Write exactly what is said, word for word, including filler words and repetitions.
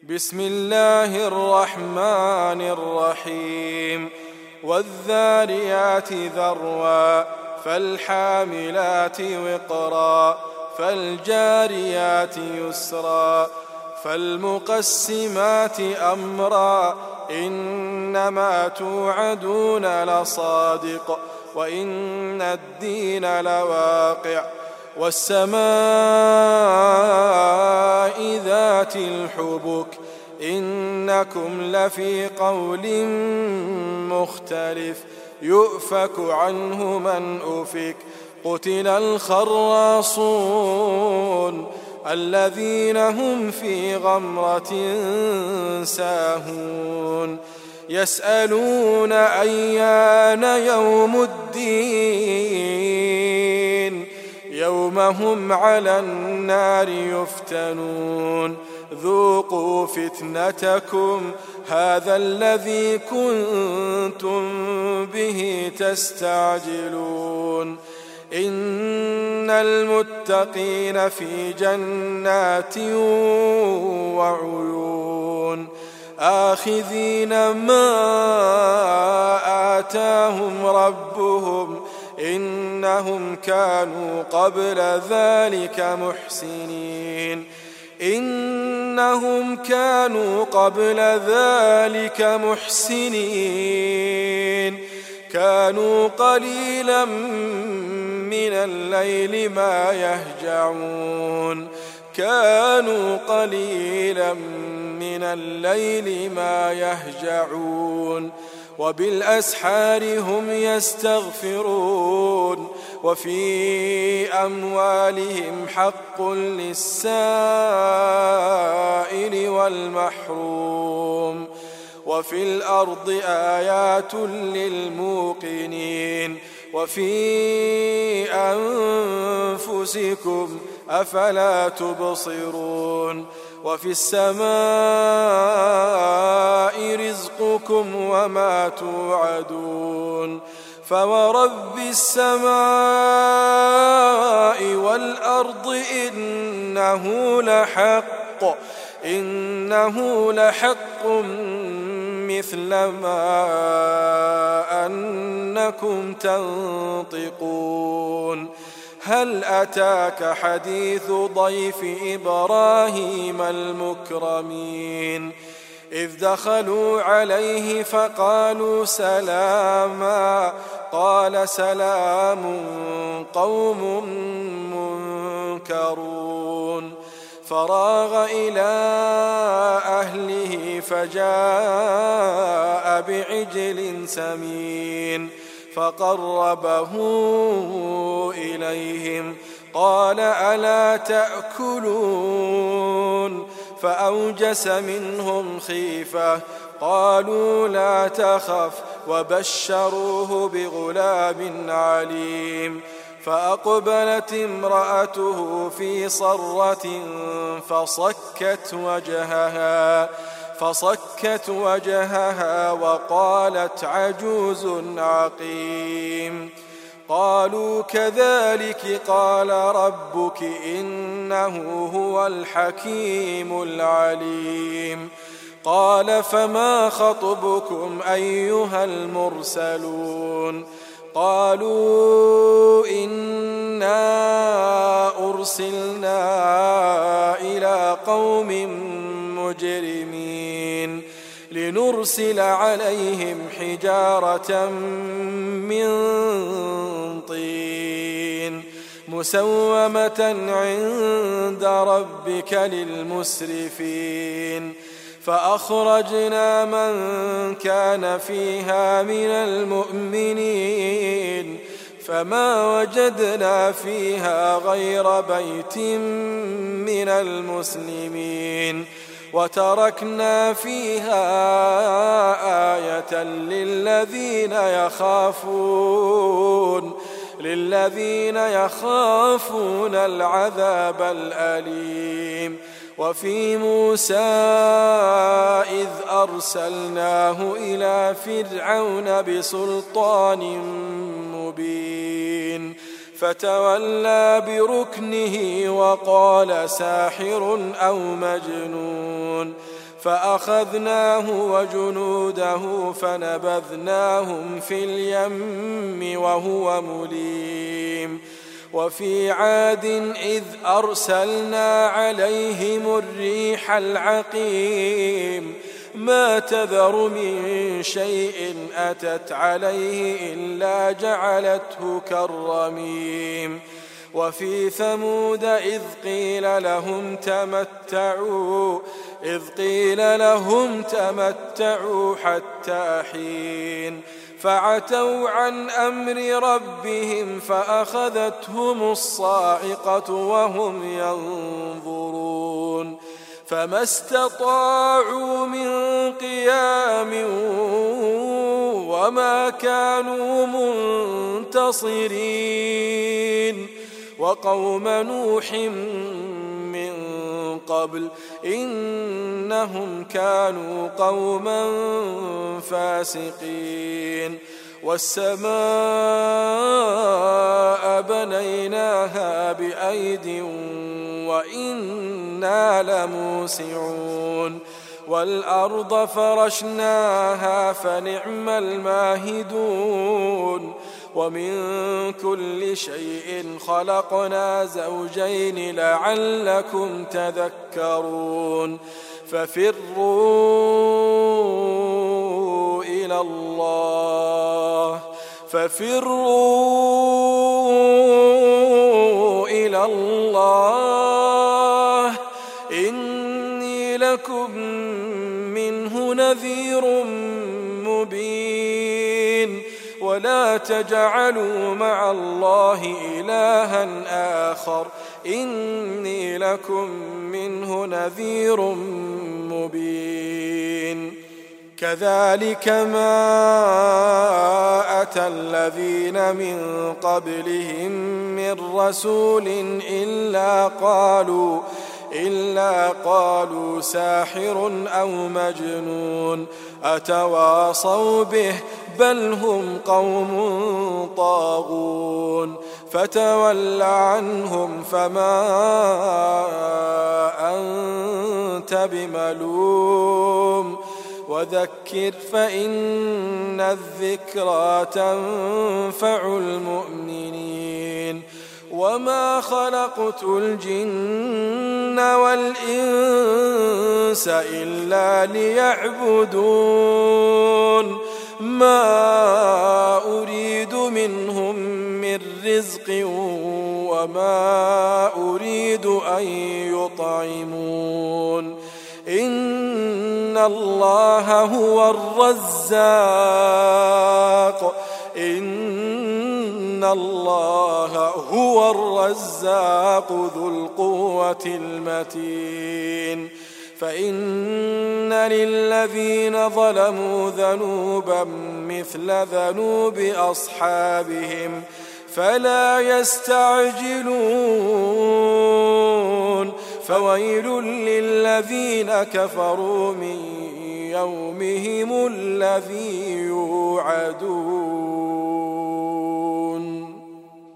بسم الله الرحمن الرحيم والذاريات ذروا فالحاملات وقرا فالجاريات يسرا فالمقسمات أمرا إنما توعدون لصادق وإن الدين لواقع والسماء ذات الحبك إنكم لفي قول مختلف يؤفك عنه من أفك قتل الخراصون الذين هم في غمرة ساهون يسألون أيان يوم الدين يوم هم على النار يفتنون ذوقوا فتنتكم هذا الذي كنتم به تستعجلون إن المتقين في جنات وعيون آخذين ما آتاهم ربهم إنهم كانوا قبل ذلك محسنين إنهم كانوا قبل ذلك محسنين كانوا قليلا من الليل ما يهجعون كانوا قليلا من الليل ما يهجعون وبالأسحار هم يستغفرون وفي أموالهم حق للسائل والمحروم وفي الأرض آيات للموقنين وفي أنفسكم أفلا تبصرون وفي السماء رزقكم وما توعدون فورب السماء والأرض إنه لحق إنه لحق مثل ما أنكم تنطقون هل أتاك حديث ضيف إبراهيم المكرمين إذ دخلوا عليه فقالوا سلاما قال سلام قوم منكرون فراغ إلى أهله فجاء بعجل سمين فقربه إليهم قال ألا تأكلون فأوجس منهم خيفة قالوا لا تخف وبشروه بغلام عليم فأقبلت امرأته في صرة فصكت وجهها فصكت وجهها وقالت عجوز عقيم قالوا كذلك قال ربك إنه هو الحكيم العليم قال فما خطبكم أيها المرسلون قالوا إنا أرسلنا إلى قوم مجرمين لنرسل عليهم حجارة من طين مسومة عند ربك للمسرفين فأخرجنا من كان فيها من المؤمنين فما وجدنا فيها غير بيت من المسلمين وتركنا فيها آية للذين يخافون للذين يخافون العذاب الأليم وفي موسى إذ أرسلناه إلى فرعون بسلطان مبين فتولى بركنه وقال ساحر أو مجنون فأخذناه وجنوده فنبذناهم في اليم وهو مليم وفي عاد إذ أرسلنا عليهم الريح العقيم ما تذر من شيء أتت عليه إلا جعلته كالرميم وفي ثمود إذ قيل لهم تمتعوا إذ قيل لهم تمتعوا حتى حين فعتوا عن أمر ربهم فأخذتهم الصاعقة وهم ينظرون فما استطاعوا من قيام وما كانوا منتصرين وقوم نوح من قبل إنهم كانوا قوما فاسقين والسماء بنيناها بأيد وإنا لموسعون والأرض فرشناها فنعم الماهدون ومن كل شيء خلقنا زوجين لعلكم تذكرون ففروا إلى الله ففروا إلى الله إني لكم منه نذير مبين ولا تجعلوا مع الله إلها آخر إني لكم منه نذير مبين كذلك ما أتى الذين من قبلهم من رسول إلا قالوا إلا قالوا ساحر أو مجنون أتواصوا به بل هم قوم طاغون فتول عنهم فما أنت بملوم وذكر فإن الذكرى تنفع المؤمنين وما خلقت الجن والإنس إلا ليعبدون ما أريد منهم من رزق وما أريد أن يطعمون إن الله هو الرزاق إن الله هو الرزاق ذو القوة المتين فإن للذين ظلموا ذنوبا مثل ذنوب أصحابهم فلا يستعجلون فويل للذين كفروا من يومهم الذي يوعدون.